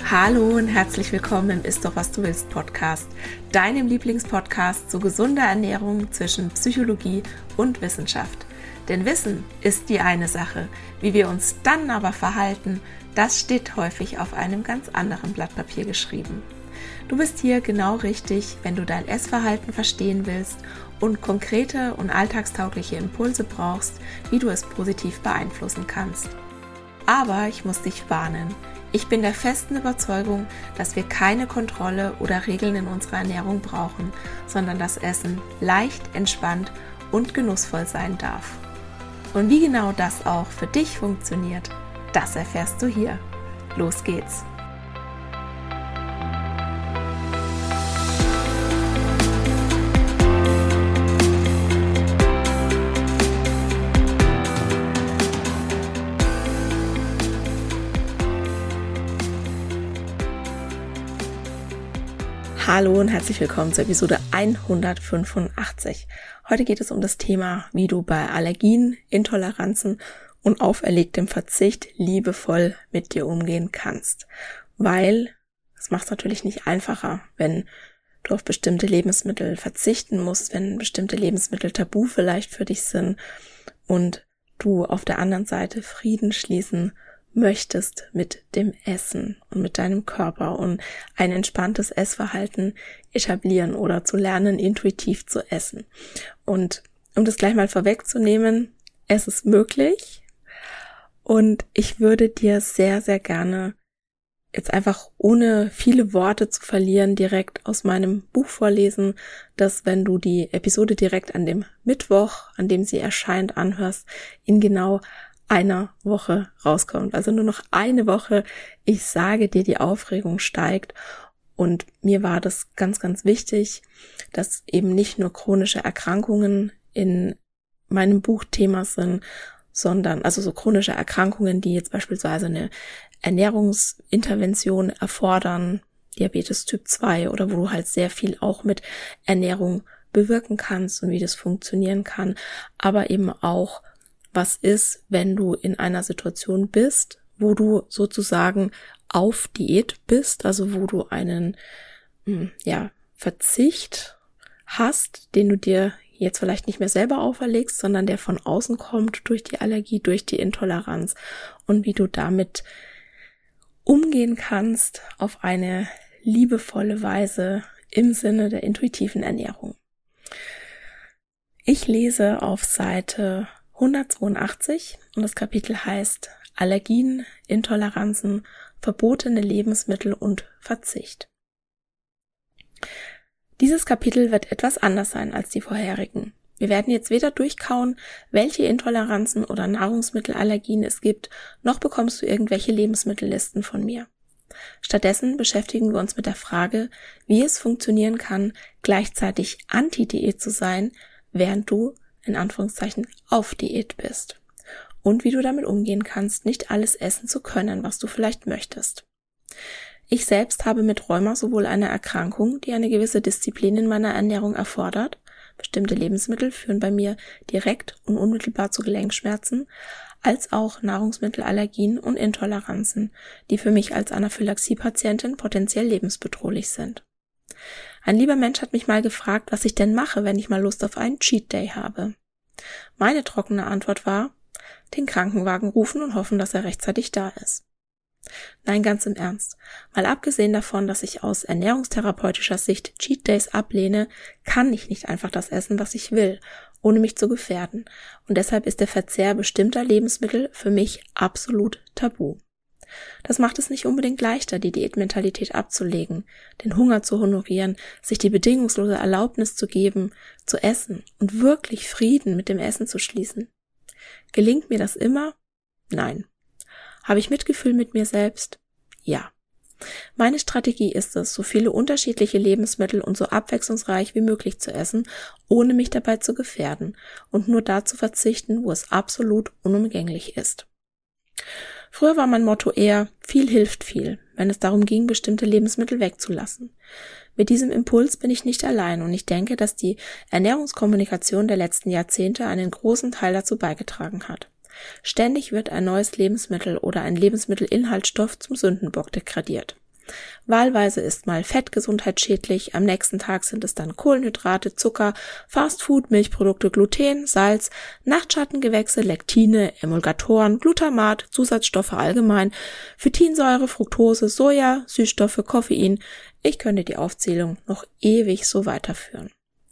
Hallo und herzlich willkommen im Ist doch was du willst Podcast, deinem Lieblingspodcast zu gesunder Ernährung zwischen Psychologie und Wissenschaft. Denn Wissen ist die eine Sache, wie wir uns dann aber verhalten, das steht häufig auf einem ganz anderen Blatt Papier geschrieben. Du bist hier genau richtig, wenn du dein Essverhalten verstehen willst und konkrete und alltagstaugliche Impulse brauchst, wie du es positiv beeinflussen kannst. Aber ich muss dich warnen. Ich bin der festen Überzeugung, dass wir keine Kontrolle oder Regeln in unserer Ernährung brauchen, sondern das Essen leicht, entspannt und genussvoll sein darf. Und wie genau das auch für dich funktioniert, das erfährst du hier. Los geht's! Hallo und herzlich willkommen zur Episode 185. Heute geht es um das Thema, wie du bei Allergien, Intoleranzen und auferlegtem Verzicht liebevoll mit dir umgehen kannst. Weil es macht es natürlich nicht einfacher, wenn du auf bestimmte Lebensmittel verzichten musst, wenn bestimmte Lebensmittel tabu vielleicht für dich sind und du auf der anderen Seite Frieden schließen möchtest mit dem Essen und mit deinem Körper und ein entspanntes Essverhalten etablieren oder zu lernen, intuitiv zu essen. Und um das gleich mal vorwegzunehmen, es ist möglich und ich würde dir sehr, sehr gerne jetzt einfach ohne viele Worte zu verlieren direkt aus meinem Buch vorlesen, dass wenn du die Episode direkt an dem Mittwoch, an dem sie erscheint, anhörst, in genau einer Woche rauskommt. Also nur noch eine Woche. Ich sage dir, die Aufregung steigt. Und mir war das ganz, ganz wichtig, dass eben nicht nur chronische Erkrankungen in meinem Buch Thema sind, sondern also so chronische Erkrankungen, die jetzt beispielsweise eine Ernährungsintervention erfordern, Diabetes Typ 2 oder wo du halt sehr viel auch mit Ernährung bewirken kannst und wie das funktionieren kann, aber eben auch was ist, wenn du in einer Situation bist, wo du sozusagen auf Diät bist, also wo du einen Verzicht hast, den du dir jetzt vielleicht nicht mehr selber auferlegst, sondern der von außen kommt durch die Allergie, durch die Intoleranz und wie du damit umgehen kannst auf eine liebevolle Weise im Sinne der intuitiven Ernährung. Ich lese auf Seite 182 und das Kapitel heißt Allergien, Intoleranzen, verbotene Lebensmittel und Verzicht. Dieses Kapitel wird etwas anders sein als die vorherigen. Wir werden jetzt weder durchkauen, welche Intoleranzen oder Nahrungsmittelallergien es gibt, noch bekommst du irgendwelche Lebensmittellisten von mir. Stattdessen beschäftigen wir uns mit der Frage, wie es funktionieren kann, gleichzeitig Anti-Diät zu sein, während du in Anführungszeichen auf Diät bist und wie du damit umgehen kannst, nicht alles essen zu können, was du vielleicht möchtest. Ich selbst habe mit Rheuma sowohl eine Erkrankung, die eine gewisse Disziplin in meiner Ernährung erfordert, bestimmte Lebensmittel führen bei mir direkt und unmittelbar zu Gelenkschmerzen, als auch Nahrungsmittelallergien und Intoleranzen, die für mich als Anaphylaxie-Patientin potenziell lebensbedrohlich sind. Ein lieber Mensch hat mich mal gefragt, was ich denn mache, wenn ich mal Lust auf einen Cheat Day habe. Meine trockene Antwort war, den Krankenwagen rufen und hoffen, dass er rechtzeitig da ist. Nein, ganz im Ernst. Mal abgesehen davon, dass ich aus ernährungstherapeutischer Sicht Cheat Days ablehne, kann ich nicht einfach das essen, was ich will, ohne mich zu gefährden. Und deshalb ist der Verzehr bestimmter Lebensmittel für mich absolut tabu. Das macht es nicht unbedingt leichter, die Diätmentalität abzulegen, den Hunger zu honorieren, sich die bedingungslose Erlaubnis zu geben, zu essen und wirklich Frieden mit dem Essen zu schließen. Gelingt mir das immer? Nein. Habe ich Mitgefühl mit mir selbst? Ja. Meine Strategie ist es, so viele unterschiedliche Lebensmittel und so abwechslungsreich wie möglich zu essen, ohne mich dabei zu gefährden und nur da zu verzichten, wo es absolut unumgänglich ist. Früher war mein Motto eher, viel hilft viel, wenn es darum ging, bestimmte Lebensmittel wegzulassen. Mit diesem Impuls bin ich nicht allein und ich denke, dass die Ernährungskommunikation der letzten Jahrzehnte einen großen Teil dazu beigetragen hat. Ständig wird ein neues Lebensmittel oder ein Lebensmittelinhaltsstoff zum Sündenbock degradiert. Wahlweise ist mal Fett gesundheitsschädlich, am nächsten Tag sind es dann Kohlenhydrate, Zucker, Fastfood, Milchprodukte, Gluten, Salz, Nachtschattengewächse, Lektine, Emulgatoren, Glutamat, Zusatzstoffe allgemein, Phytinsäure, Fructose, Soja, Süßstoffe, Koffein. Ich könnte die Aufzählung noch ewig so weiterführen.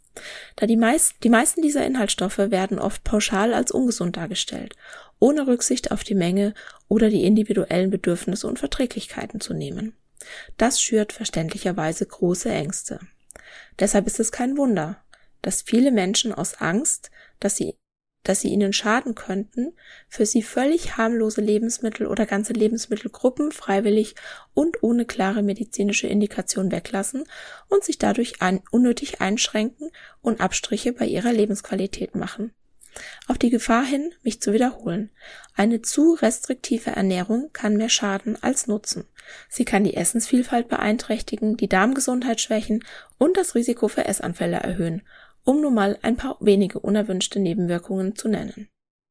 Da die meisten dieser Inhaltsstoffe werden oft pauschal als ungesund dargestellt, ohne Rücksicht auf die Menge oder die individuellen Bedürfnisse und Verträglichkeiten zu nehmen. Das schürt verständlicherweise große Ängste. Deshalb ist es kein Wunder, dass viele Menschen aus Angst, dass sie ihnen schaden könnten, für sie völlig harmlose Lebensmittel oder ganze Lebensmittelgruppen freiwillig und ohne klare medizinische Indikation weglassen und sich dadurch unnötig einschränken und Abstriche bei ihrer Lebensqualität machen. Auf die Gefahr hin, mich zu wiederholen. Eine zu restriktive Ernährung kann mehr schaden als nutzen. Sie kann die Essensvielfalt beeinträchtigen, die Darmgesundheit schwächen und das Risiko für Essanfälle erhöhen, um nur mal ein paar wenige unerwünschte Nebenwirkungen zu nennen.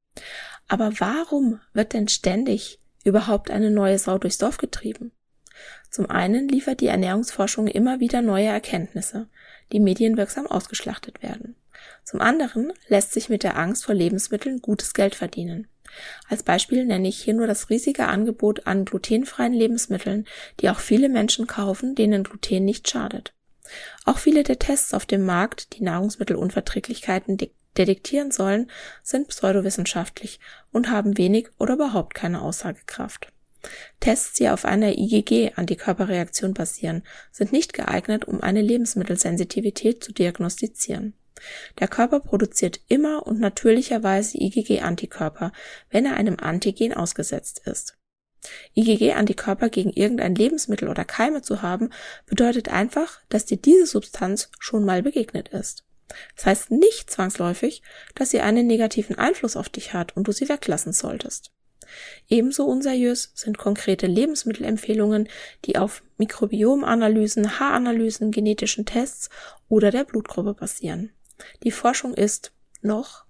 Aber warum wird denn ständig überhaupt eine neue Sau durchs Dorf getrieben? Zum einen liefert die Ernährungsforschung immer wieder neue Erkenntnisse, die medienwirksam ausgeschlachtet werden. Zum anderen lässt sich mit der Angst vor Lebensmitteln gutes Geld verdienen. Als Beispiel nenne ich hier nur das riesige Angebot an glutenfreien Lebensmitteln, die auch viele Menschen kaufen, denen Gluten nicht schadet. Auch viele der Tests auf dem Markt, die Nahrungsmittelunverträglichkeiten detektieren sollen, sind pseudowissenschaftlich und haben wenig oder überhaupt keine Aussagekraft. Tests, die auf einer IgG-Antikörperreaktion basieren, sind nicht geeignet, um eine Lebensmittelsensitivität zu diagnostizieren. Der Körper produziert immer und natürlicherweise IgG-Antikörper, wenn er einem Antigen ausgesetzt ist. IgG-Antikörper gegen irgendein Lebensmittel oder Keime zu haben, bedeutet einfach, dass dir diese Substanz schon mal begegnet ist. Das heißt nicht zwangsläufig, dass sie einen negativen Einfluss auf dich hat und du sie weglassen solltest. Ebenso unseriös sind konkrete Lebensmittelempfehlungen, die auf Mikrobiomanalysen, Haaranalysen, genetischen Tests oder der Blutgruppe basieren. Die Forschung ist noch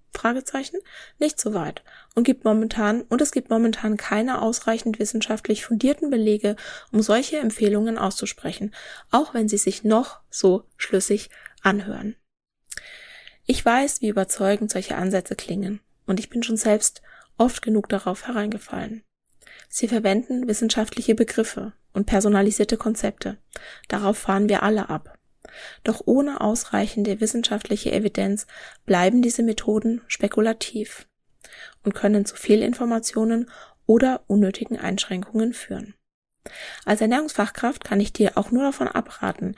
nicht so weit und es gibt momentan keine ausreichend wissenschaftlich fundierten Belege, um solche Empfehlungen auszusprechen, auch wenn sie sich noch so schlüssig anhören. Ich weiß, wie überzeugend solche Ansätze klingen, und ich bin schon selbst oft genug darauf hereingefallen. Sie verwenden wissenschaftliche Begriffe und personalisierte Konzepte. Darauf fahren wir alle ab. Doch ohne ausreichende wissenschaftliche Evidenz bleiben diese Methoden spekulativ und können zu Fehlinformationen oder unnötigen Einschränkungen führen. Als Ernährungsfachkraft kann ich dir auch nur davon abraten,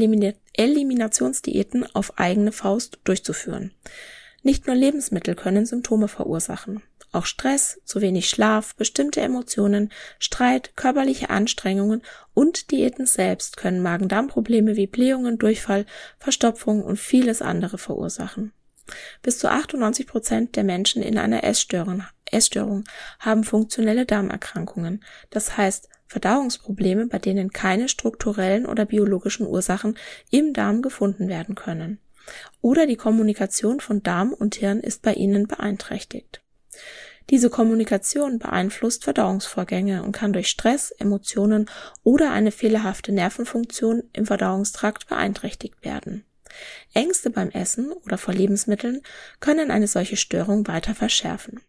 Eliminationsdiäten auf eigene Faust durchzuführen. Nicht nur Lebensmittel können Symptome verursachen. Auch Stress, zu wenig Schlaf, bestimmte Emotionen, Streit, körperliche Anstrengungen und Diäten selbst können Magen-Darm-Probleme wie Blähungen, Durchfall, Verstopfung und vieles andere verursachen. Bis zu 98% der Menschen in einer Essstörung haben funktionelle Darmerkrankungen, das heißt Verdauungsprobleme, bei denen keine strukturellen oder biologischen Ursachen im Darm gefunden werden können. Oder die Kommunikation von Darm und Hirn ist bei ihnen beeinträchtigt. Diese Kommunikation beeinflusst Verdauungsvorgänge und kann durch Stress, Emotionen oder eine fehlerhafte Nervenfunktion im Verdauungstrakt beeinträchtigt werden. Ängste beim Essen oder vor Lebensmitteln können eine solche Störung weiter verschärfen.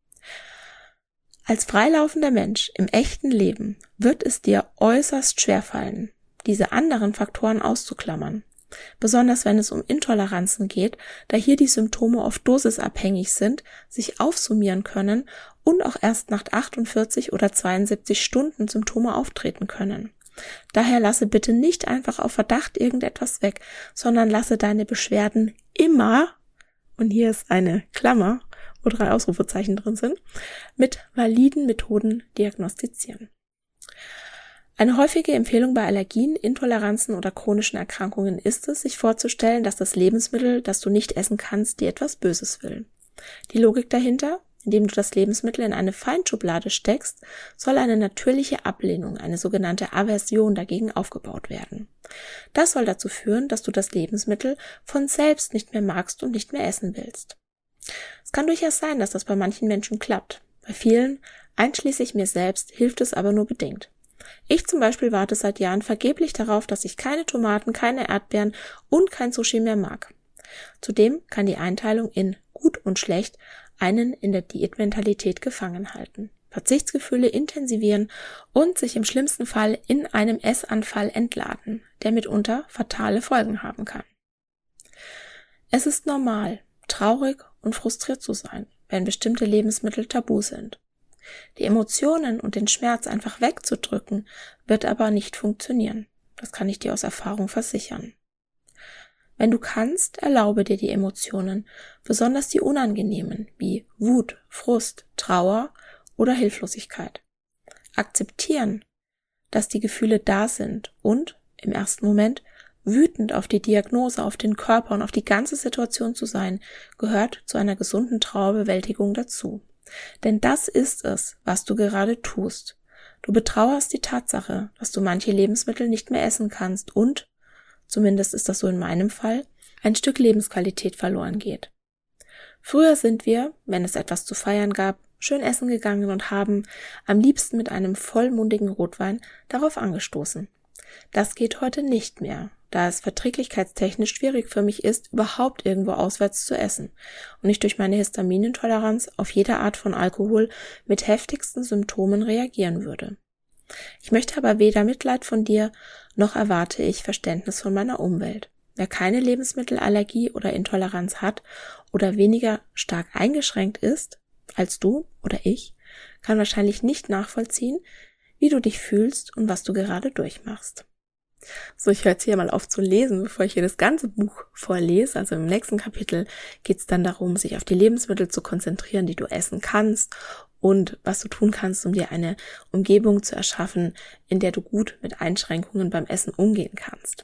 Als freilaufender Mensch im echten Leben wird es dir äußerst schwerfallen, diese anderen Faktoren auszuklammern. Besonders wenn es um Intoleranzen geht, da hier die Symptome oft dosisabhängig sind, sich aufsummieren können und auch erst nach 48 oder 72 Stunden Symptome auftreten können. Daher lasse bitte nicht einfach auf Verdacht irgendetwas weg, sondern lasse deine Beschwerden immer, und hier ist eine Klammer, wo 3 Ausrufezeichen drin sind, mit validen Methoden diagnostizieren. Eine häufige Empfehlung bei Allergien, Intoleranzen oder chronischen Erkrankungen ist es, sich vorzustellen, dass das Lebensmittel, das du nicht essen kannst, dir etwas Böses will. Die Logik dahinter: Indem du das Lebensmittel in eine Feindschublade steckst, soll eine natürliche Ablehnung, eine sogenannte Aversion dagegen aufgebaut werden. Das soll dazu führen, dass du das Lebensmittel von selbst nicht mehr magst und nicht mehr essen willst. Es kann durchaus sein, dass das bei manchen Menschen klappt. Bei vielen, einschließlich mir selbst, hilft es aber nur bedingt. Ich zum Beispiel warte seit Jahren vergeblich darauf, dass ich keine Tomaten, keine Erdbeeren und kein Sushi mehr mag. Zudem kann die Einteilung in gut und schlecht einen in der Diätmentalität gefangen halten, Verzichtsgefühle intensivieren und sich im schlimmsten Fall in einem Essanfall entladen, der mitunter fatale Folgen haben kann. Es ist normal, traurig und frustriert zu sein, wenn bestimmte Lebensmittel tabu sind. Die Emotionen und den Schmerz einfach wegzudrücken, wird aber nicht funktionieren. Das kann ich dir aus Erfahrung versichern. Wenn du kannst, erlaube dir die Emotionen, besonders die unangenehmen, wie Wut, Frust, Trauer oder Hilflosigkeit. Akzeptieren, dass die Gefühle da sind und, im ersten Moment, wütend auf die Diagnose, auf den Körper und auf die ganze Situation zu sein, gehört zu einer gesunden Trauerbewältigung dazu. Denn das ist es, was du gerade tust. Du betrauerst die Tatsache, dass du manche Lebensmittel nicht mehr essen kannst und, zumindest ist das so in meinem Fall, ein Stück Lebensqualität verloren geht. Früher sind wir, wenn es etwas zu feiern gab, schön essen gegangen und haben am liebsten mit einem vollmundigen Rotwein darauf angestoßen. Das geht heute nicht mehr, da es verträglichkeitstechnisch schwierig für mich ist, überhaupt irgendwo auswärts zu essen und ich durch meine Histaminintoleranz auf jede Art von Alkohol mit heftigsten Symptomen reagieren würde. Ich möchte aber weder Mitleid von dir, noch erwarte ich Verständnis von meiner Umwelt. Wer keine Lebensmittelallergie oder Intoleranz hat oder weniger stark eingeschränkt ist als du oder ich, kann wahrscheinlich nicht nachvollziehen, wie du dich fühlst und was du gerade durchmachst. So, ich höre jetzt hier mal auf zu lesen, bevor ich hier das ganze Buch vorlese. Also im nächsten Kapitel geht es dann darum, sich auf die Lebensmittel zu konzentrieren, die du essen kannst und was du tun kannst, um dir eine Umgebung zu erschaffen, in der du gut mit Einschränkungen beim Essen umgehen kannst.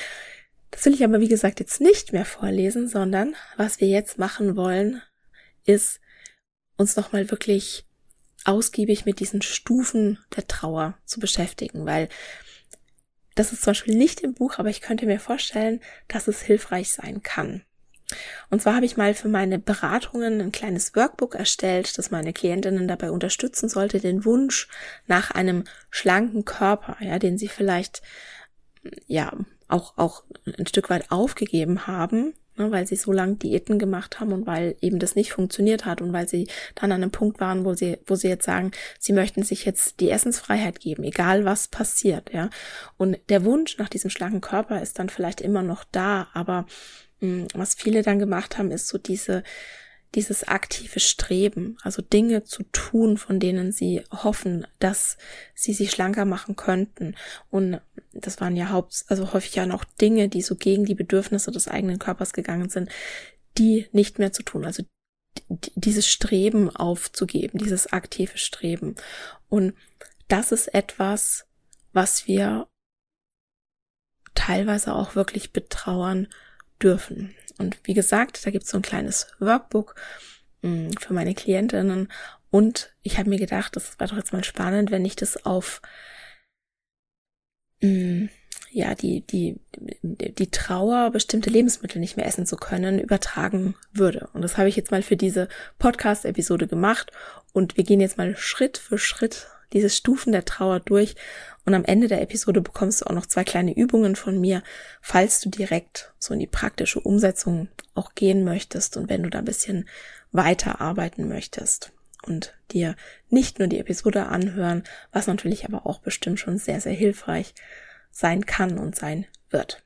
Das will ich aber, wie gesagt, jetzt nicht mehr vorlesen, sondern was wir jetzt machen wollen, ist uns nochmal wirklich ausgiebig mit diesen Stufen der Trauer zu beschäftigen, weil das ist zum Beispiel nicht im Buch, aber ich könnte mir vorstellen, dass es hilfreich sein kann. Und zwar habe ich mal für meine Beratungen ein kleines Workbook erstellt, das meine Klientinnen dabei unterstützen sollte, den Wunsch nach einem schlanken Körper, ja, den sie vielleicht ja auch ein Stück weit aufgegeben haben, ne, weil sie so lange Diäten gemacht haben und weil eben das nicht funktioniert hat und weil sie dann an einem Punkt waren, wo sie jetzt sagen, sie möchten sich jetzt die Essensfreiheit geben, egal was passiert, ja. Und der Wunsch nach diesem schlanken Körper ist dann vielleicht immer noch da, aber was viele dann gemacht haben, ist so dieses aktive Streben, also Dinge zu tun, von denen sie hoffen, dass sie sich schlanker machen könnten. Und das waren ja häufig ja noch Dinge, die so gegen die Bedürfnisse des eigenen Körpers gegangen sind, die nicht mehr zu tun. Also dieses Streben aufzugeben, dieses aktive Streben. Und das ist etwas, was wir teilweise auch wirklich betrauern dürfen. Und wie gesagt, da gibt es so ein kleines Workbook für meine Klientinnen und ich habe mir gedacht, das war doch jetzt mal spannend, wenn ich das auf die Trauer, bestimmte Lebensmittel nicht mehr essen zu können, übertragen würde. Und das habe ich jetzt mal für diese Podcast-Episode gemacht und wir gehen jetzt mal Schritt für Schritt diese Stufen der Trauer durch und am Ende der Episode bekommst du auch noch 2 kleine Übungen von mir, falls du direkt so in die praktische Umsetzung auch gehen möchtest und wenn du da ein bisschen weiter arbeiten möchtest und dir nicht nur die Episode anhören, was natürlich aber auch bestimmt schon sehr, sehr hilfreich sein kann und sein wird.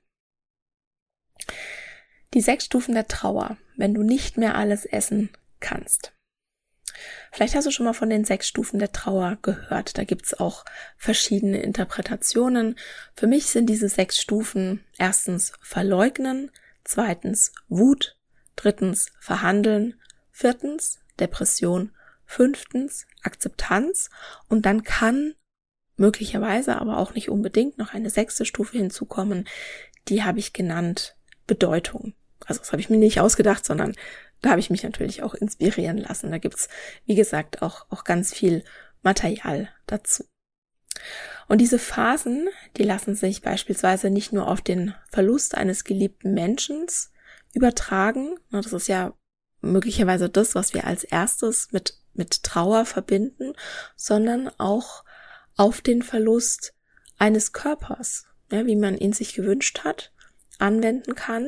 Die 6 Stufen der Trauer, wenn du nicht mehr alles essen kannst. Vielleicht hast du schon mal von den 6 Stufen der Trauer gehört. Da gibt's auch verschiedene Interpretationen. Für mich sind diese 6 Stufen: erstens Verleugnen, zweitens Wut, drittens Verhandeln, viertens Depression, fünftens Akzeptanz und dann kann möglicherweise, aber auch nicht unbedingt, noch eine 6. Stufe hinzukommen. Die habe ich genannt Bedeutung. Also das habe ich mir nicht ausgedacht, sondern da habe ich mich natürlich auch inspirieren lassen. Da gibt's, wie gesagt, auch ganz viel Material dazu. Und diese Phasen, die lassen sich beispielsweise nicht nur auf den Verlust eines geliebten Menschen übertragen. Das ist ja möglicherweise das, was wir als erstes mit Trauer verbinden, sondern auch auf den Verlust eines Körpers, ja, wie man ihn sich gewünscht hat, anwenden kann.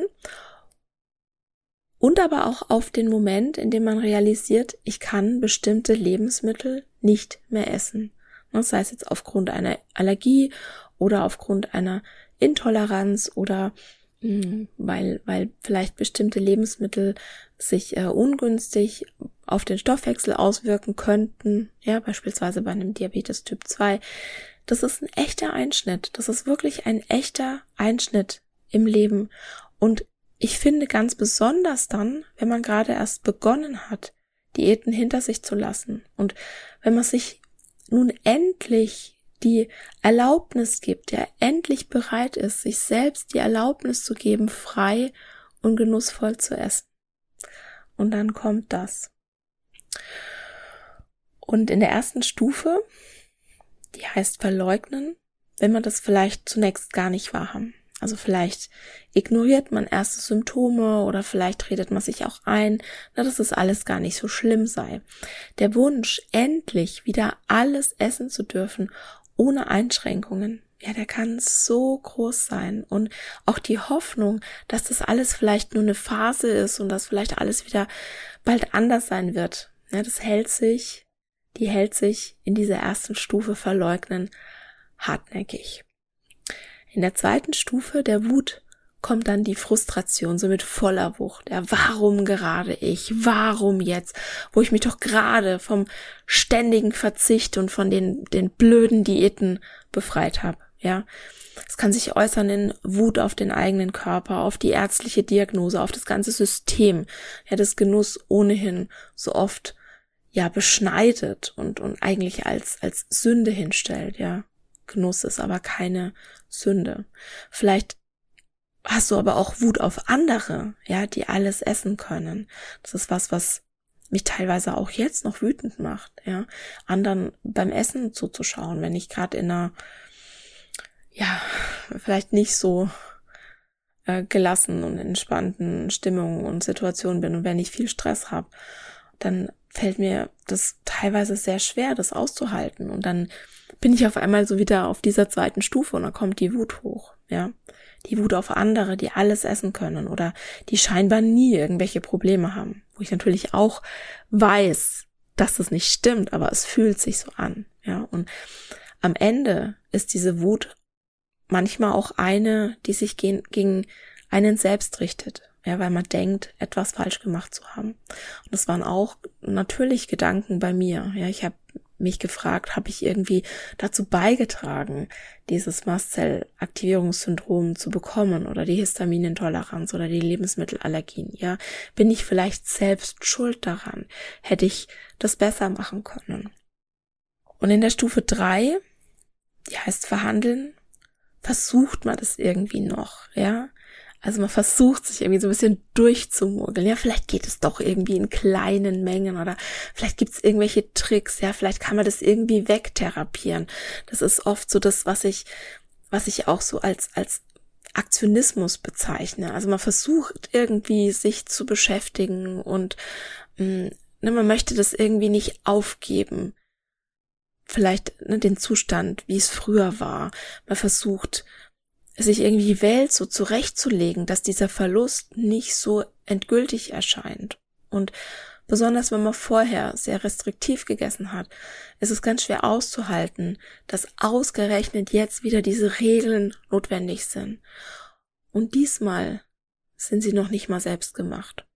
Und aber auch auf den Moment, in dem man realisiert, ich kann bestimmte Lebensmittel nicht mehr essen. Das heißt jetzt aufgrund einer Allergie oder aufgrund einer Intoleranz oder weil vielleicht bestimmte Lebensmittel sich ungünstig auf den Stoffwechsel auswirken könnten, ja, beispielsweise bei einem Diabetes Typ 2. Das ist ein echter Einschnitt. Das ist wirklich ein echter Einschnitt im Leben. Und ich finde ganz besonders dann, wenn man gerade erst begonnen hat, Diäten hinter sich zu lassen. Und wenn man sich nun endlich die Erlaubnis gibt, der endlich bereit ist, sich selbst die Erlaubnis zu geben, frei und genussvoll zu essen. Und dann kommt das. Und in der ersten Stufe, die heißt verleugnen, will man das vielleicht zunächst gar nicht wahrhaben. Also vielleicht ignoriert man erste Symptome oder vielleicht redet man sich auch ein, dass es alles gar nicht so schlimm sei. Der Wunsch, endlich wieder alles essen zu dürfen, ohne Einschränkungen, ja, der kann so groß sein. Und auch die Hoffnung, dass das alles vielleicht nur eine Phase ist und dass vielleicht alles wieder bald anders sein wird, ja, die hält sich in dieser ersten Stufe verleugnen hartnäckig. In der zweiten Stufe der Wut kommt dann die Frustration so mit voller Wucht. Ja, warum gerade ich? Warum jetzt? Wo ich mich doch gerade vom ständigen Verzicht und von den blöden Diäten befreit habe. Ja, es kann sich äußern in Wut auf den eigenen Körper, auf die ärztliche Diagnose, auf das ganze System. Ja, das Genuss ohnehin so oft ja beschneidet und eigentlich als Sünde hinstellt. Ja, Genuss ist aber keine Sünde. Vielleicht hast du aber auch Wut auf andere, ja, die alles essen können. Das ist was mich teilweise auch jetzt noch wütend macht, ja, anderen beim Essen zuzuschauen, wenn ich gerade in einer, ja, vielleicht nicht so gelassen und entspannten Stimmung und Situation bin und wenn ich viel Stress habe, dann fällt mir das teilweise sehr schwer, das auszuhalten und dann bin ich auf einmal so wieder auf dieser zweiten Stufe und dann kommt die Wut hoch, ja. Die Wut auf andere, die alles essen können oder die scheinbar nie irgendwelche Probleme haben. Wo ich natürlich auch weiß, dass das nicht stimmt, aber es fühlt sich so an, ja. Und am Ende ist diese Wut manchmal auch eine, die sich gegen einen selbst richtet, ja, weil man denkt, etwas falsch gemacht zu haben. Und das waren auch natürlich Gedanken bei mir, ja. Ich habe mich gefragt, habe ich irgendwie dazu beigetragen, dieses Mastzellaktivierungssyndrom zu bekommen oder die Histaminintoleranz oder die Lebensmittelallergien, ja? Bin ich vielleicht selbst schuld daran? Hätte ich das besser machen können? Und in der Stufe 3, die heißt verhandeln, versucht man das irgendwie noch, ja? Also man versucht sich irgendwie so ein bisschen durchzumogeln. Ja, vielleicht geht es doch irgendwie in kleinen Mengen oder vielleicht gibt es irgendwelche Tricks. Ja, vielleicht kann man das irgendwie wegtherapieren. Das ist oft so das, was ich auch so als Aktionismus bezeichne. Also man versucht irgendwie sich zu beschäftigen und man möchte das irgendwie nicht aufgeben. Vielleicht den Zustand, wie es früher war. Man versucht sich irgendwie die Welt so zurechtzulegen, dass dieser Verlust nicht so endgültig erscheint. Und besonders wenn man vorher sehr restriktiv gegessen hat, ist es ganz schwer auszuhalten, dass ausgerechnet jetzt wieder diese Regeln notwendig sind. Und diesmal sind sie noch nicht mal selbst gemacht.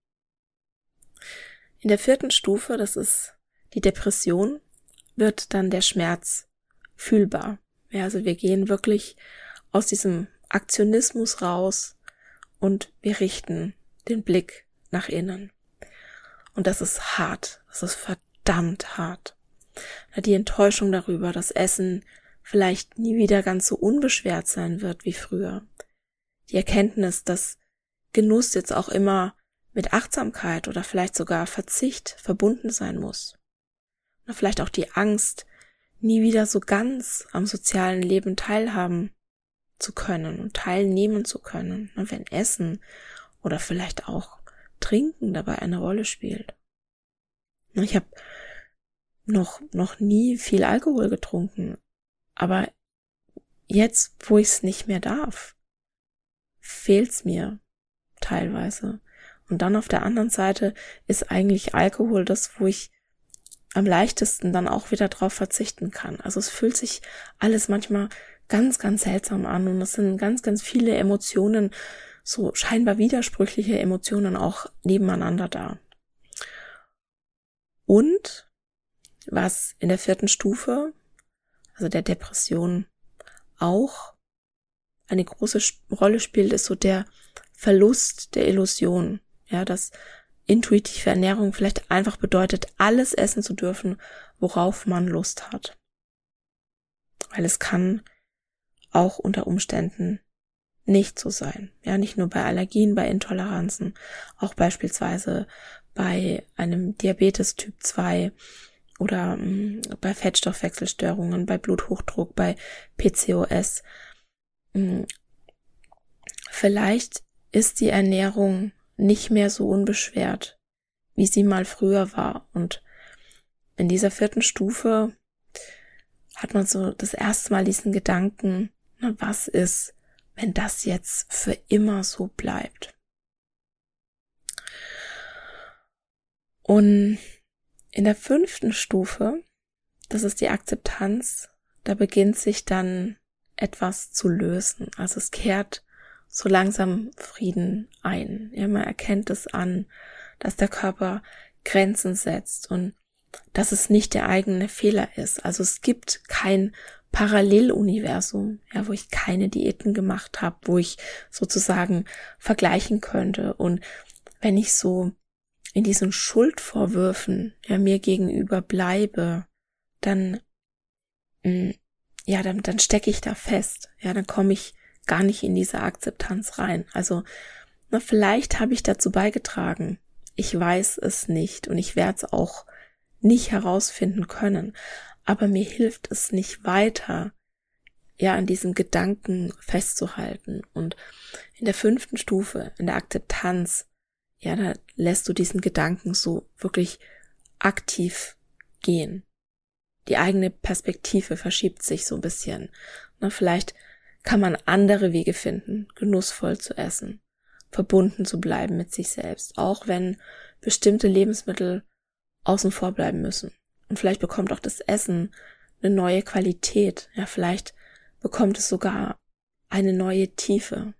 In der 4. Stufe, das ist die Depression, wird dann der Schmerz fühlbar. Ja, also wir gehen wirklich aus diesem Aktionismus raus und wir richten den Blick nach innen. Und das ist hart, das ist verdammt hart. Die Enttäuschung darüber, dass Essen vielleicht nie wieder ganz so unbeschwert sein wird wie früher. Die Erkenntnis, dass Genuss jetzt auch immer mit Achtsamkeit oder vielleicht sogar Verzicht verbunden sein muss. Oder vielleicht auch die Angst, nie wieder so ganz am sozialen Leben teilhaben zu können und teilnehmen zu können, wenn Essen oder vielleicht auch Trinken dabei eine Rolle spielt. Ich habe noch nie viel Alkohol getrunken, Aber jetzt, wo ich es nicht mehr darf, fehlt's mir teilweise. Und dann auf der anderen Seite ist eigentlich Alkohol das, wo ich am leichtesten dann auch wieder drauf verzichten kann. Also es fühlt sich alles manchmal ganz, ganz seltsam an und es sind ganz, ganz viele Emotionen, so scheinbar widersprüchliche Emotionen auch nebeneinander da. Und was in der 4. Stufe, also der Depression, auch eine große Rolle spielt, ist so der Verlust der Illusion. Ja, dass intuitive Ernährung vielleicht einfach bedeutet, alles essen zu dürfen, worauf man Lust hat. Weil es kann auch unter Umständen nicht so sein. Ja, nicht nur bei Allergien, bei Intoleranzen, auch beispielsweise bei einem Diabetes Typ 2 oder bei Fettstoffwechselstörungen, bei Bluthochdruck, bei PCOS. Vielleicht ist die Ernährung nicht mehr so unbeschwert, wie sie mal früher war. Und in dieser 4. Stufe hat man so das erste Mal diesen Gedanken, na, was ist, wenn das jetzt für immer so bleibt? Und in der 5. Stufe, das ist die Akzeptanz, da beginnt sich dann etwas zu lösen. Also es kehrt so langsam Frieden ein. Ja, man erkennt es an, dass der Körper Grenzen setzt und dass es nicht der eigene Fehler ist. Also es gibt kein Paralleluniversum, ja, wo ich keine Diäten gemacht habe, wo ich sozusagen vergleichen könnte. Und wenn ich so in diesen Schuldvorwürfen mir gegenüber bleibe, dann stecke ich da fest. Ja, dann komme ich gar nicht in diese Akzeptanz rein. Also, vielleicht habe ich dazu beigetragen. Ich weiß es nicht und ich werde es auch nicht herausfinden können. Aber mir hilft es nicht weiter, an diesem Gedanken festzuhalten. Und in der 5. Stufe, in der Akzeptanz, da lässt du diesen Gedanken so wirklich aktiv gehen. Die eigene Perspektive verschiebt sich so ein bisschen. Vielleicht kann man andere Wege finden, genussvoll zu essen, verbunden zu bleiben mit sich selbst, auch wenn bestimmte Lebensmittel außen vor bleiben müssen. Und vielleicht bekommt auch das Essen eine neue Qualität. Ja, vielleicht bekommt es sogar eine neue Tiefe.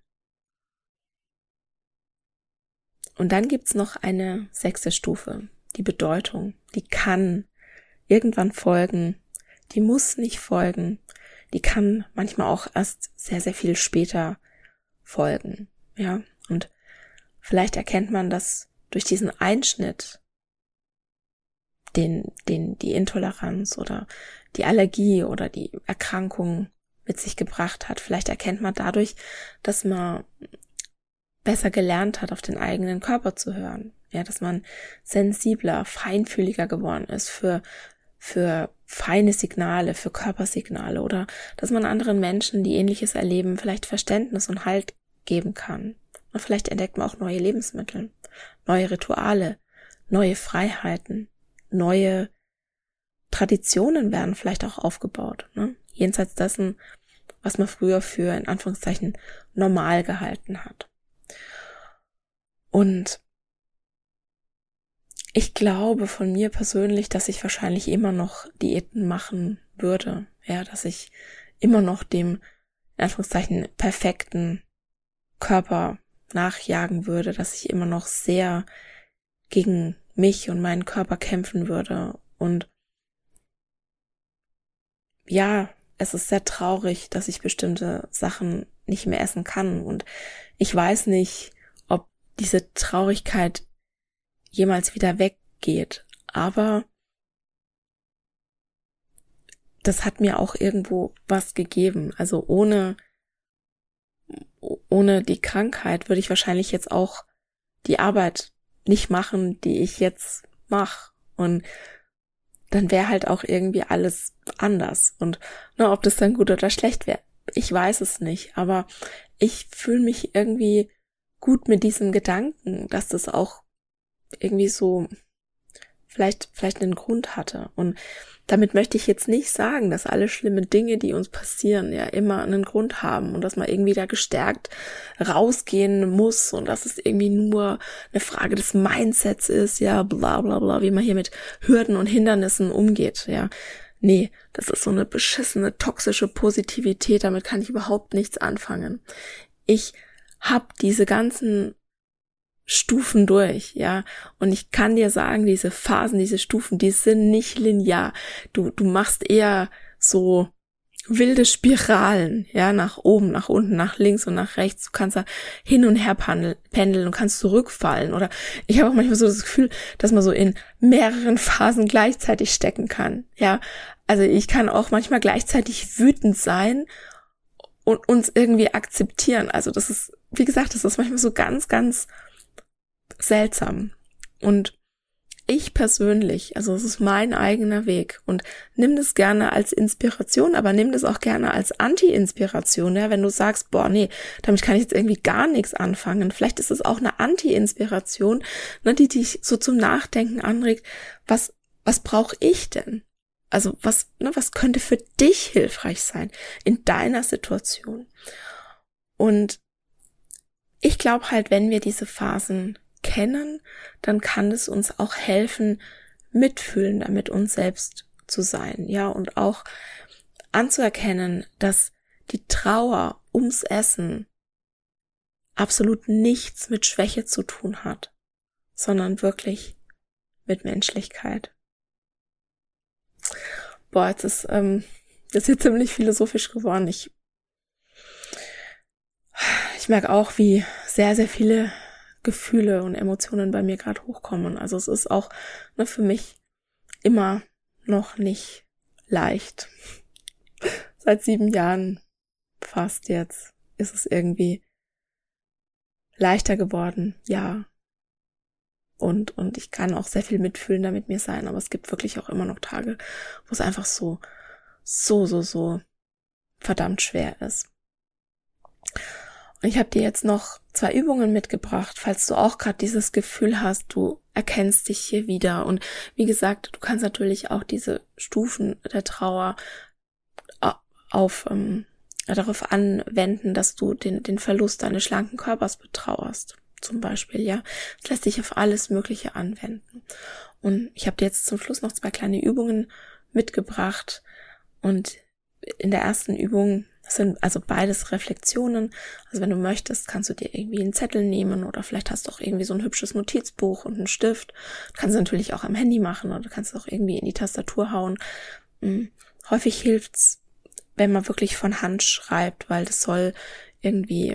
Und dann gibt's noch eine 6. Stufe, die Bedeutung. Die kann irgendwann folgen, die muss nicht folgen, die kann manchmal auch erst sehr, sehr viel später folgen. Ja, und vielleicht erkennt man, dass durch diesen Einschnitt, den die Intoleranz oder die Allergie oder die Erkrankung mit sich gebracht hat, vielleicht erkennt man dadurch, dass man besser gelernt hat, auf den eigenen Körper zu hören. Ja, dass man sensibler, feinfühliger geworden ist für feine Signale, für Körpersignale oder dass man anderen Menschen, die Ähnliches erleben, vielleicht Verständnis und Halt geben kann. Und vielleicht entdeckt man auch neue Lebensmittel, neue Rituale, neue Freiheiten, neue Traditionen werden vielleicht auch aufgebaut, ne? Jenseits dessen, was man früher für, in Anführungszeichen, normal gehalten hat. Und ich glaube von mir persönlich, dass ich wahrscheinlich immer noch Diäten machen würde. Ja, dass ich immer noch dem, in Anführungszeichen, perfekten Körper nachjagen würde, dass ich immer noch sehr gegen mich und meinen Körper kämpfen würde. Und ja, es ist sehr traurig, dass ich bestimmte Sachen nicht mehr essen kann. Und ich weiß nicht, ob diese Traurigkeit jemals wieder weggeht. Aber das hat mir auch irgendwo was gegeben. Also ohne die Krankheit würde ich wahrscheinlich jetzt auch die Arbeit nicht machen, die ich jetzt mache. Und dann wäre halt auch irgendwie alles anders. Und ob das dann gut oder schlecht wäre, ich weiß es nicht. Aber ich fühle mich irgendwie gut mit diesem Gedanken, dass das auch irgendwie so vielleicht einen Grund hatte. Und damit möchte ich jetzt nicht sagen, dass alle schlimmen Dinge, die uns passieren, ja immer einen Grund haben und dass man irgendwie da gestärkt rausgehen muss und dass es irgendwie nur eine Frage des Mindsets ist, ja, bla bla bla, wie man hier mit Hürden und Hindernissen umgeht, ja. Nee, das ist so eine beschissene, toxische Positivität, damit kann ich überhaupt nichts anfangen. Ich habe diese ganzen Stufen durch, ja. Und ich kann dir sagen, diese Phasen, diese Stufen, die sind nicht linear. Du machst eher so wilde Spiralen, ja, nach oben, nach unten, nach links und nach rechts. Du kannst da hin und her pendeln und kannst zurückfallen. Oder ich habe auch manchmal so das Gefühl, dass man so in mehreren Phasen gleichzeitig stecken kann, ja. Also ich kann auch manchmal gleichzeitig wütend sein und uns irgendwie akzeptieren. Also das ist, wie gesagt, das ist manchmal so ganz, ganz seltsam. Und ich persönlich, also es ist mein eigener Weg und nimm das gerne als Inspiration, aber nimm das auch gerne als Anti-Inspiration, ja, wenn du sagst, boah, nee, damit kann ich jetzt irgendwie gar nichts anfangen. Vielleicht ist es auch eine Anti-Inspiration, ne, die dich so zum Nachdenken anregt, was brauche ich denn? Also was könnte für dich hilfreich sein in deiner Situation? Und ich glaube halt, wenn wir diese Phasen kennen, dann kann es uns auch helfen, mitfühlender mit uns selbst zu sein, ja, und auch anzuerkennen, dass die Trauer ums Essen absolut nichts mit Schwäche zu tun hat, sondern wirklich mit Menschlichkeit. Boah, jetzt ist hier ziemlich philosophisch geworden. Ich merke auch, wie sehr, sehr viele Gefühle und Emotionen bei mir gerade hochkommen. Also es ist auch für mich immer noch nicht leicht. Seit 7 Jahren fast jetzt ist es irgendwie leichter geworden, ja. Und ich kann auch sehr viel mitfühlender mit mir sein, aber es gibt wirklich auch immer noch Tage, wo es einfach so verdammt schwer ist. Und ich habe dir jetzt noch 2 Übungen mitgebracht, falls du auch gerade dieses Gefühl hast, du erkennst dich hier wieder. Und wie gesagt, du kannst natürlich auch diese Stufen der Trauer darauf anwenden, dass du den Verlust deines schlanken Körpers betrauerst. Zum Beispiel, ja. Das lässt sich auf alles Mögliche anwenden. Und ich habe dir jetzt zum Schluss noch 2 kleine Übungen mitgebracht. Und in der ersten Übung sind also beides Reflexionen. Also wenn du möchtest, kannst du dir irgendwie einen Zettel nehmen oder vielleicht hast du auch irgendwie so ein hübsches Notizbuch und einen Stift. Du kannst es natürlich auch am Handy machen oder du kannst es auch irgendwie in die Tastatur hauen. Häufig hilft's, wenn man wirklich von Hand schreibt, weil das soll irgendwie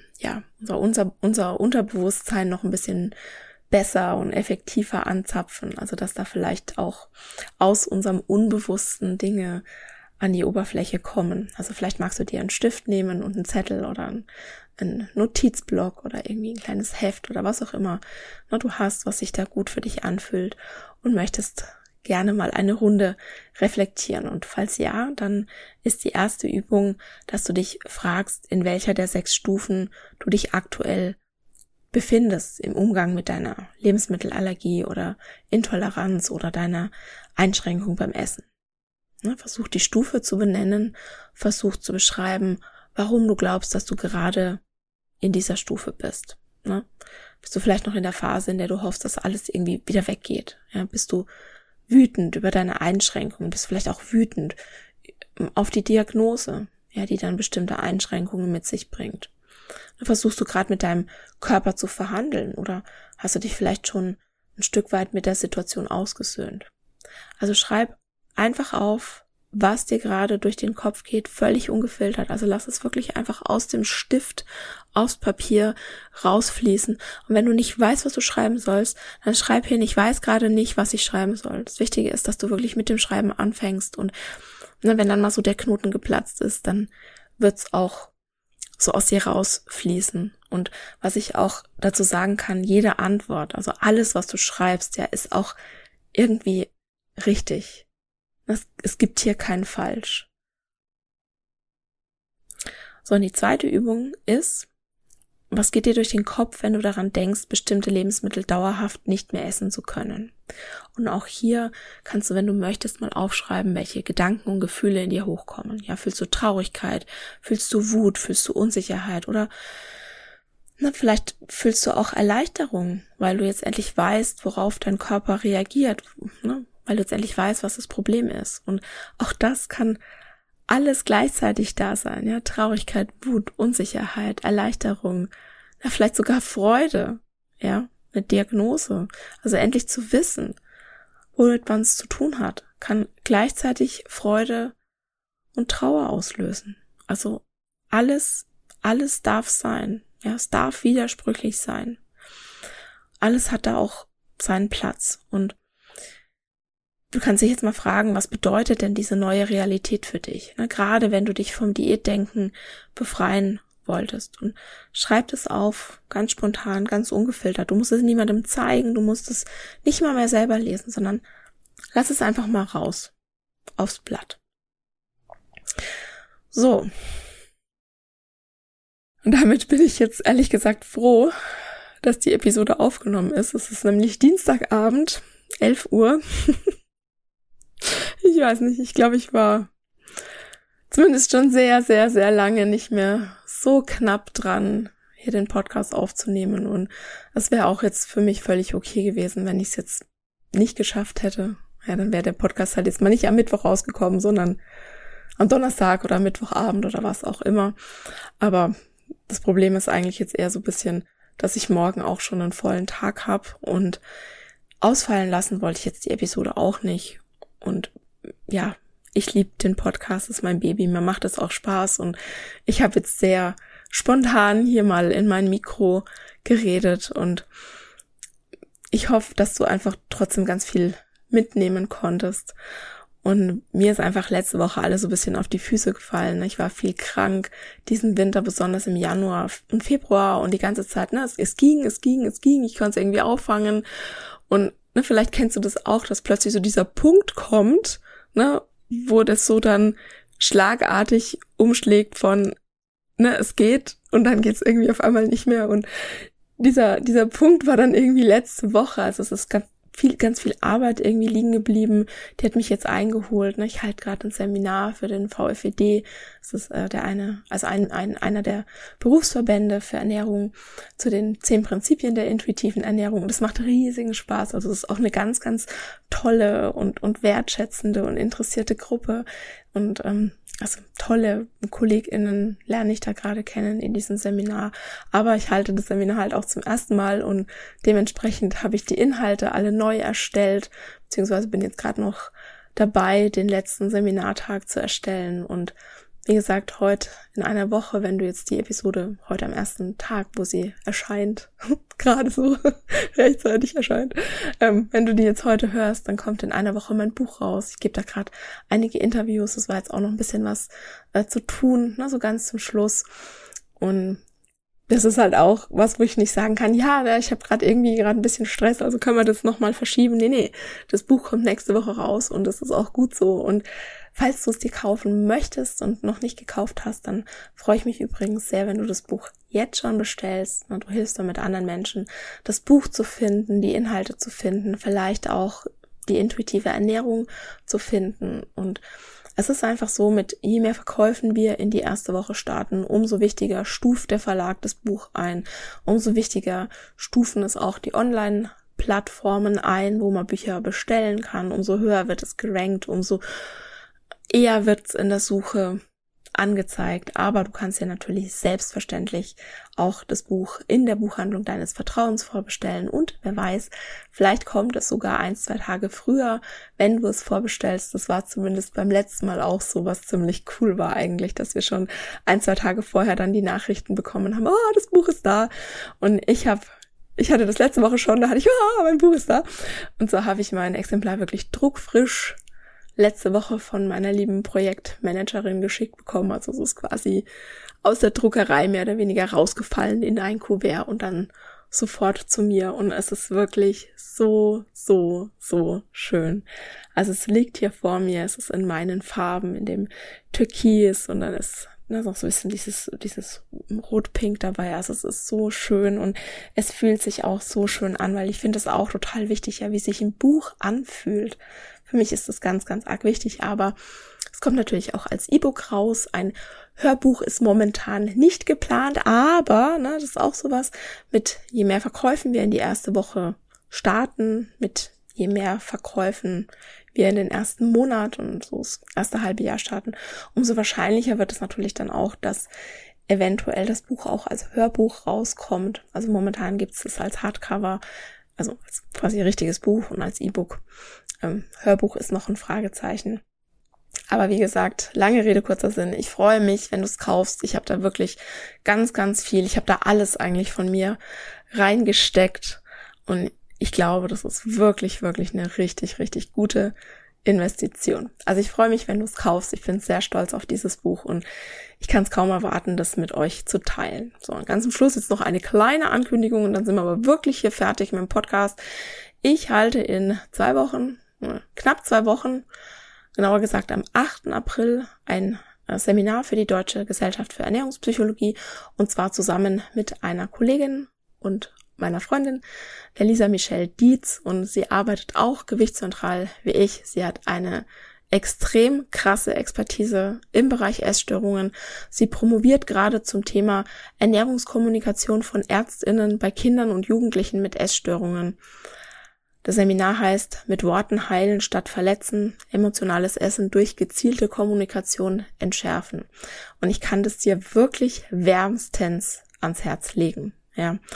unser Unterbewusstsein noch ein bisschen besser und effektiver anzapfen. Also dass da vielleicht auch aus unserem Unbewussten Dinge an die Oberfläche kommen. Also vielleicht magst du dir einen Stift nehmen und einen Zettel oder einen Notizblock oder irgendwie ein kleines Heft oder was auch immer du hast, was sich da gut für dich anfühlt und möchtest gerne mal eine Runde reflektieren. Und falls ja, dann ist die erste Übung, dass du dich fragst, in welcher der 6 Stufen du dich aktuell befindest im Umgang mit deiner Lebensmittelallergie oder Intoleranz oder deiner Einschränkung beim Essen. Versuch die Stufe zu benennen, versuch zu beschreiben, warum du glaubst, dass du gerade in dieser Stufe bist. Bist du vielleicht noch in der Phase, in der du hoffst, dass alles irgendwie wieder weggeht? Ja, bist du wütend über deine Einschränkungen? Bist du vielleicht auch wütend auf die Diagnose, ja, die dann bestimmte Einschränkungen mit sich bringt? Dann versuchst du gerade mit deinem Körper zu verhandeln oder hast du dich vielleicht schon ein Stück weit mit der Situation ausgesöhnt? Also schreib einfach auf, was dir gerade durch den Kopf geht, völlig ungefiltert. Also lass es wirklich einfach aus dem Stift, aufs Papier rausfließen. Und wenn du nicht weißt, was du schreiben sollst, dann schreib hin, ich weiß gerade nicht, was ich schreiben soll. Das Wichtige ist, dass du wirklich mit dem Schreiben anfängst. Und wenn dann mal so der Knoten geplatzt ist, dann wird's auch so aus dir rausfließen. Und was ich auch dazu sagen kann, jede Antwort, also alles, was du schreibst, ja, ist auch irgendwie richtig. Es gibt hier kein Falsch. So, und die zweite Übung ist, was geht dir durch den Kopf, wenn du daran denkst, bestimmte Lebensmittel dauerhaft nicht mehr essen zu können? Und auch hier kannst du, wenn du möchtest, mal aufschreiben, welche Gedanken und Gefühle in dir hochkommen. Ja, fühlst du Traurigkeit? Fühlst du Wut? Fühlst du Unsicherheit? Oder vielleicht fühlst du auch Erleichterung, weil du jetzt endlich weißt, worauf dein Körper reagiert, ne? Weil du jetzt endlich weißt, was das Problem ist. Und auch das kann alles gleichzeitig da sein, ja, Traurigkeit, Wut, Unsicherheit, Erleichterung, ja, vielleicht sogar Freude, ja, eine Diagnose. Also endlich zu wissen, womit man es zu tun hat, kann gleichzeitig Freude und Trauer auslösen. Also alles darf sein, ja, es darf widersprüchlich sein. Alles hat da auch seinen Platz. Und du kannst dich jetzt mal fragen, was bedeutet denn diese neue Realität für dich? Gerade wenn du dich vom Diätdenken befreien wolltest. Und schreib es auf, ganz spontan, ganz ungefiltert. Du musst es niemandem zeigen, du musst es nicht mal mehr selber lesen, sondern lass es einfach mal raus, aufs Blatt. So. Und damit bin ich jetzt ehrlich gesagt froh, dass die Episode aufgenommen ist. Es ist nämlich Dienstagabend, 11 Uhr. Ich weiß nicht, ich glaube, ich war zumindest schon sehr, sehr, sehr lange nicht mehr so knapp dran, hier den Podcast aufzunehmen. Und es wäre auch jetzt für mich völlig okay gewesen, wenn ich es jetzt nicht geschafft hätte. Ja, dann wäre der Podcast halt jetzt mal nicht am Mittwoch rausgekommen, sondern am Donnerstag oder Mittwochabend oder was auch immer. Aber das Problem ist eigentlich jetzt eher so ein bisschen, dass ich morgen auch schon einen vollen Tag habe. Und ausfallen lassen wollte ich jetzt die Episode auch nicht. Und ja, ich liebe den Podcast, das ist mein Baby, mir macht es auch Spaß und ich habe jetzt sehr spontan hier mal in mein Mikro geredet und ich hoffe, dass du einfach trotzdem ganz viel mitnehmen konntest. Und mir ist einfach letzte Woche alles so ein bisschen auf die Füße gefallen. Ich war viel krank diesen Winter, besonders im Januar und Februar und die ganze Zeit, es ging, ich konnte es irgendwie auffangen und vielleicht kennst du das auch, dass plötzlich so dieser Punkt kommt, wo das so dann schlagartig umschlägt von, es geht und dann geht's irgendwie auf einmal nicht mehr. Und dieser Punkt war dann irgendwie letzte Woche. Also es ist ganz viel Arbeit irgendwie liegen geblieben. Die hat mich jetzt eingeholt. Ich halte gerade ein Seminar für den VfED. Das ist einer der Berufsverbände für Ernährung zu den 10 Prinzipien der intuitiven Ernährung. Und das macht riesigen Spaß. Also es ist auch eine ganz, ganz tolle und wertschätzende und interessierte Gruppe. Und also tolle KollegInnen lerne ich da gerade kennen in diesem Seminar. Aber ich halte das Seminar halt auch zum ersten Mal und dementsprechend habe ich die Inhalte alle neu erstellt, beziehungsweise bin jetzt gerade noch dabei, den letzten Seminartag zu erstellen. Und wie gesagt, heute in einer Woche, wenn du jetzt die Episode heute am ersten Tag, wo sie erscheint, gerade so rechtzeitig erscheint, wenn du die jetzt heute hörst, dann kommt in einer Woche mein Buch raus. Ich gebe da gerade einige Interviews, das war jetzt auch noch ein bisschen was zu tun, so ganz zum Schluss. Und das ist halt auch was, wo ich nicht sagen kann, ja, ich habe gerade ein bisschen Stress, also können wir das nochmal verschieben. Nee, das Buch kommt nächste Woche raus und das ist auch gut so. Und falls du es dir kaufen möchtest und noch nicht gekauft hast, dann freue ich mich übrigens sehr, wenn du das Buch jetzt schon bestellst und du hilfst damit anderen Menschen, das Buch zu finden, die Inhalte zu finden, vielleicht auch die intuitive Ernährung zu finden. Und es ist einfach so, je mehr Verkäufen wir in die erste Woche starten, umso wichtiger stuft der Verlag das Buch ein, umso wichtiger stufen es auch die Online-Plattformen ein, wo man Bücher bestellen kann, umso höher wird es gerankt, umso eher wird es in der Suche angezeigt, aber du kannst ja natürlich selbstverständlich auch das Buch in der Buchhandlung deines Vertrauens vorbestellen und wer weiß, vielleicht kommt es sogar 1-2 Tage früher, wenn du es vorbestellst. Das war zumindest beim letzten Mal auch so, was ziemlich cool war eigentlich, dass wir schon 1-2 Tage vorher dann die Nachrichten bekommen haben, das Buch ist da und ich hatte das letzte Woche schon, da hatte ich, mein Buch ist da und so habe ich mein Exemplar wirklich druckfrisch letzte Woche von meiner lieben Projektmanagerin geschickt bekommen. Also es ist quasi aus der Druckerei mehr oder weniger rausgefallen in ein Kuvert und dann sofort zu mir. Und es ist wirklich so, so, so schön. Also es liegt hier vor mir, es ist in meinen Farben, in dem Türkis und dann ist ist auch so ein bisschen dieses Rot-Pink dabei. Also es ist so schön und es fühlt sich auch so schön an, weil ich finde es auch total wichtig, ja, wie sich ein Buch anfühlt. Für mich ist das ganz, ganz arg wichtig, aber es kommt natürlich auch als E-Book raus. Ein Hörbuch ist momentan nicht geplant, aber das ist auch sowas, mit je mehr Verkäufen wir in die erste Woche starten, mit je mehr Verkäufen wir in den ersten Monat und so das erste halbe Jahr starten, umso wahrscheinlicher wird es natürlich dann auch, dass eventuell das Buch auch als Hörbuch rauskommt. Also momentan gibt es das als Hardcover, also als quasi richtiges Buch und als E-Book. Hörbuch ist noch ein Fragezeichen. Aber wie gesagt, lange Rede, kurzer Sinn. Ich freue mich, wenn du es kaufst. Ich habe da wirklich ganz, ganz viel. Ich habe da alles eigentlich von mir reingesteckt. Und ich glaube, das ist wirklich, wirklich eine richtig, richtig gute Investition. Also ich freue mich, wenn du es kaufst. Ich bin sehr stolz auf dieses Buch und ich kann es kaum erwarten, das mit euch zu teilen. So, und ganz zum Schluss jetzt noch eine kleine Ankündigung und dann sind wir aber wirklich hier fertig mit dem Podcast. Ich halte in 2 Wochen, knapp 2 Wochen, genauer gesagt am 8. April ein Seminar für die Deutsche Gesellschaft für Ernährungspsychologie und zwar zusammen mit einer Kollegin und meiner Freundin, der Lisa Michelle Dietz, und sie arbeitet auch gewichtszentral wie ich. Sie hat eine extrem krasse Expertise im Bereich Essstörungen. Sie promoviert gerade zum Thema Ernährungskommunikation von ÄrztInnen bei Kindern und Jugendlichen mit Essstörungen. Das Seminar heißt Mit Worten heilen statt verletzen, emotionales Essen durch gezielte Kommunikation entschärfen. Und ich kann das dir wirklich wärmstens ans Herz legen. Ja,